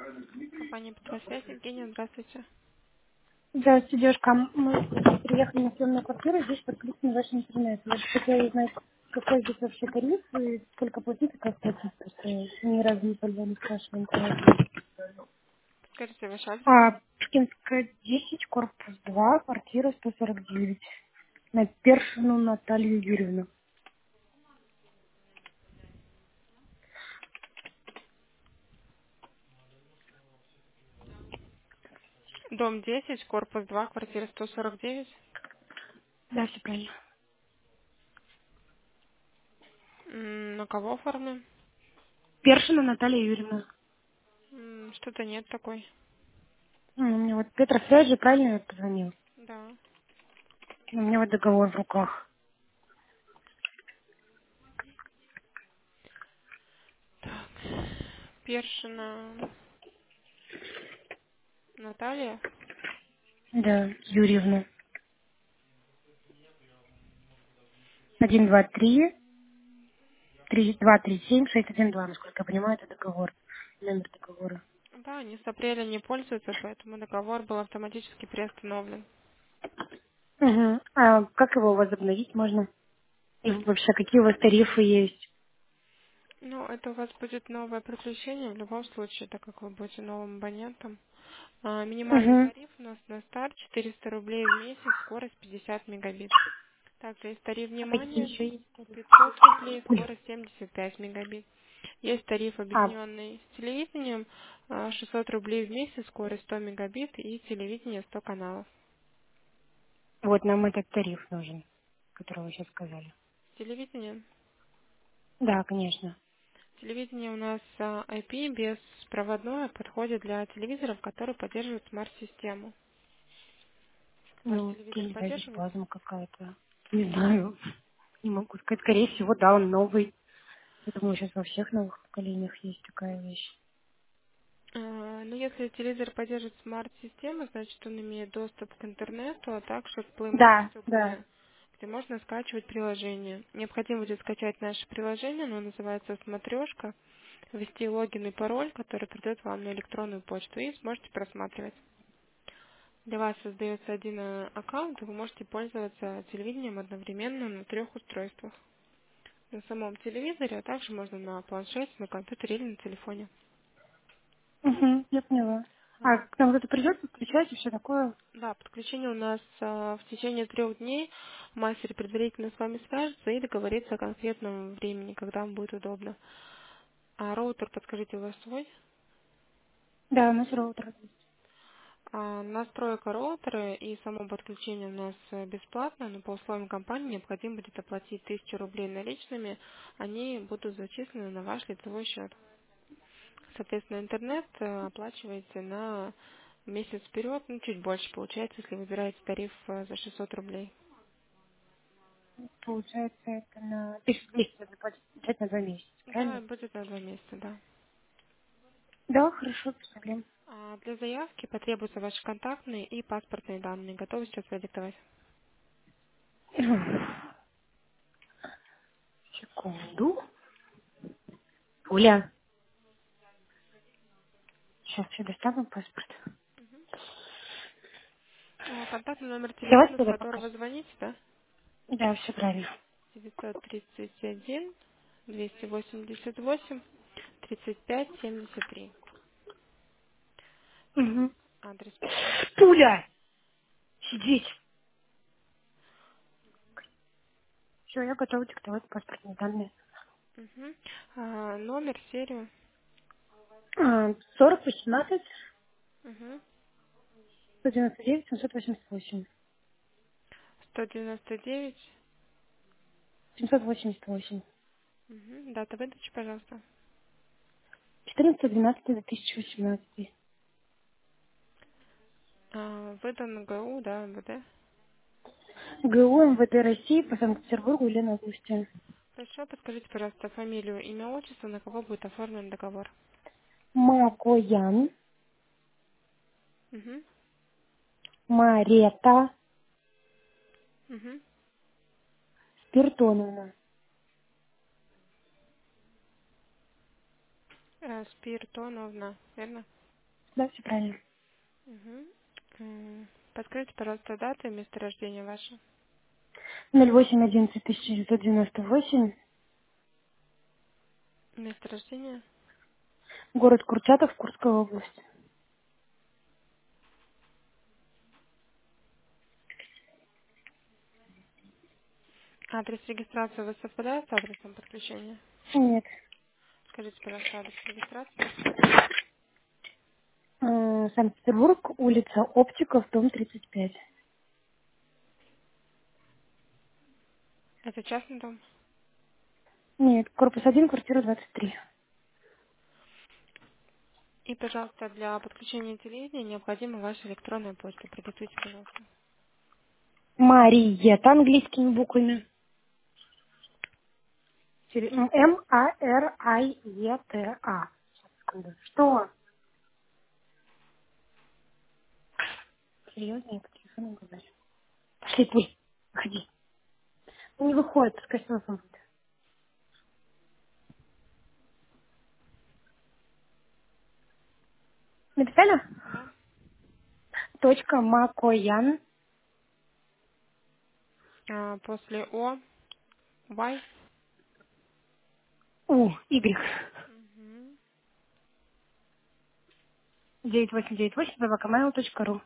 Компания «Петросвязь». Евгения, здравствуйте. Здравствуйте, девушка. Мы приехали на съемную квартиру, здесь подключен ваш интернет. Вот хотела узнать, какой здесь вообще тариф и сколько платить и как платить, потому что ни разу не пользовались вашим интернетом. Скажите ваш адрес. Пушкинская, 10, корпус 2, квартира 149. На Першину Наталью Юрьевну. Дом 10, корпус 2, квартира 149. Да, все правильно. На кого оформлен? Першина Наталья Юрьевна. Что-то нет такой. Мне вот Петросвязь же правильно я позвонил. Да. У меня вот договор в руках. Так. Першина Наталья. Да, Юрьевна. 123 3237-612, насколько я понимаю, это договор. Номер договора. Да, они с апреля не пользуются, поэтому договор был автоматически приостановлен. Угу. А как его возобновить можно? И вообще, какие у вас тарифы есть? Ну, это у вас будет новое приключение в любом случае, так как вы будете новым абонентом. Минимальный Угу. тариф у нас на старт 400 рублей в месяц, скорость 50 мегабит. Также есть тариф А какие внимания еще есть тарифы? 500 рублей, Ой. скорость 75 мегабит. Есть тариф А, объединенный с телевидением, 600 рублей в месяц, скорость 100 мегабит и телевидение 100 каналов. вот нам этот тариф нужен, который вы сейчас сказали. Телевидение. Да, конечно. Телевидение у нас IP беспроводное подходит для телевизоров, которые поддерживают смарт-систему. Ваш Ну, я телевизор не знаю, здесь поддерживает? плазма какая-то. Не знаю. Не могу сказать. Скорее всего, да, он новый. Я думаю, сейчас во всех новых поколениях есть такая вещь. Ну, если телевизор поддерживает смарт-систему, значит, он имеет доступ к интернету, а также к Play Да, Market да. G, где можно скачивать приложение. Необходимо будет скачать наше приложение, оно называется «Смотрешка», ввести логин и пароль, который придет вам на электронную почту, и сможете просматривать. Для вас создается один аккаунт, и вы можете пользоваться телевидением одновременно на 3 устройствах. На самом телевизоре, а также можно на планшете, на компьютере или на телефоне. Угу, я поняла. А А, к нам кто-то придет, подключать и все такое? Да, подключение у нас в течение 3 дней. Мастер предварительно с вами свяжется и договорится о конкретном времени, когда вам будет удобно. А роутер, подскажите, у вас свой? Да, у нас роутер. Настройка роутера и само подключение у нас бесплатно, но по условиям компании необходимо будет оплатить 1000 рублей наличными, они будут зачислены на ваш лицевой счет. Соответственно, интернет оплачиваете на месяц вперед, ну, чуть больше получается, если выбираете тариф за 600 рублей. Получается, это на 1200 надо платить бюджет на 2 месяца, Да, правильно? будет на 2 месяца, да. Да, хорошо, без проблем. Для заявки потребуются ваши контактные и паспортные данные. Готовы сейчас продиктовать? Секунду. Оля, сейчас я достану паспорт. Контактный номер Давайте телефона, с тогда пока. которого звоните, да? Да, все правильно. 931 288 35 73. Угу. Адрес пишем. Пуля! Сидеть! Все, я готова диктовать паспортные данные. Мгм. Номер, серию. 40, 18, Мгм. 199, 788. 199. 788. Мгм. Дата выдачи, пожалуйста. 14-12-2018. Выдан ГУ, да, МВД. ГУ МВД России по Санкт-Петербургу Елена Августина. Хорошо, подскажите, пожалуйста, фамилию, имя, отчество, на кого будет оформлен договор. Макоян, Угу. Марета Угу. Спиртоновна. Спиртоновна, верно? Да, все правильно. Угу. Подскажите, пожалуйста, дату и место рождения ваше. 08/11/1998, Место рождения. город Курчатов, Курская область. Адрес регистрации у вас совпадает с адресом подключения? Нет. Скажите, пожалуйста, адрес регистрации. Санкт-Петербург, улица Оптиков, дом 35. Это частный дом? Нет, корпус 1, квартира 23. И, пожалуйста, для подключения телевидения необходима ваша электронная почта. Продиктуйте, пожалуйста. Мариета английскими буквами. Мариета. Секунду. Что? Серьезно, я по телефону говорю. Пошли ты. Выходи. Не выходит, пускай телефон будет. Написали? Да. Точка Макоян. После О, Y. Y. Мгм. 9898 собакамейл.ру.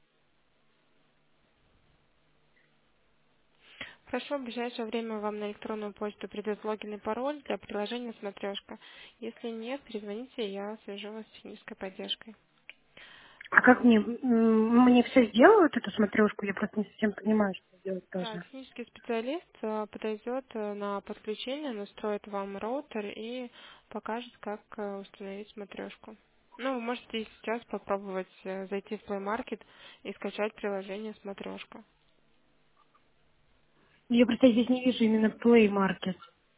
Хорошо, в ближайшее время вам на электронную почту придет логин и пароль для приложения «Смотрешка». Если нет, перезвоните, и я свяжу вас с технической поддержкой. А как мне? Мне все сделают эту смотрешку? Я просто не совсем понимаю, что сделать Да, должна. технический специалист подойдет на подключение, настроит вам роутер и покажет, как установить смотрешку. Ну, вы можете и сейчас попробовать зайти в Play Market и скачать приложение «Смотрешка». Я просто здесь не вижу именно Play Market.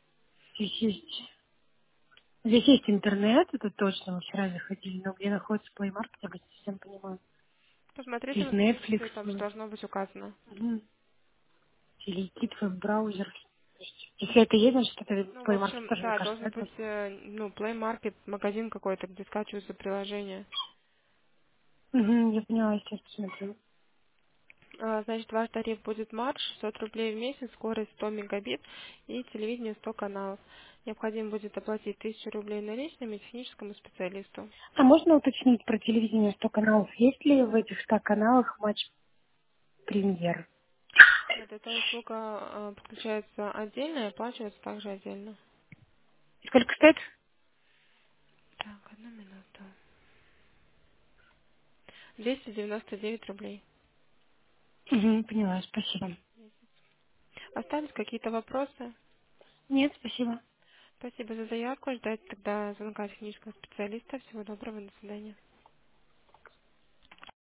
Здесь есть интернет, это точно, мы вчера заходили, но где находится Play Market, я бы не совсем понимаю. Посмотрите Здесь на Netflix, странице, там же должно быть указано. телегид, веб-браузер. Если это есть, значит, это Ну, в Play Market общем, тоже, мне да, кажется, должен это. быть, Play Market, магазин какой-то, где скачиваются приложения. Я поняла, сейчас посмотрю. Значит, ваш тариф будет марш, 600 рублей в месяц, скорость 100 мегабит и телевидение 100 каналов. Необходимо будет оплатить 1000 рублей наличными техническому специалисту. А можно уточнить про телевидение 100 каналов? Есть ли в этих 100 каналах матч премьер? Нет, эта услуга подключается отдельно и оплачивается также отдельно. Сколько стоит? Так, одну минуту. 299 рублей. Поняла, спасибо. Остались какие-то вопросы? Нет, спасибо. Спасибо за заявку. Ждать тогда звонка технического специалиста. Всего доброго, до свидания.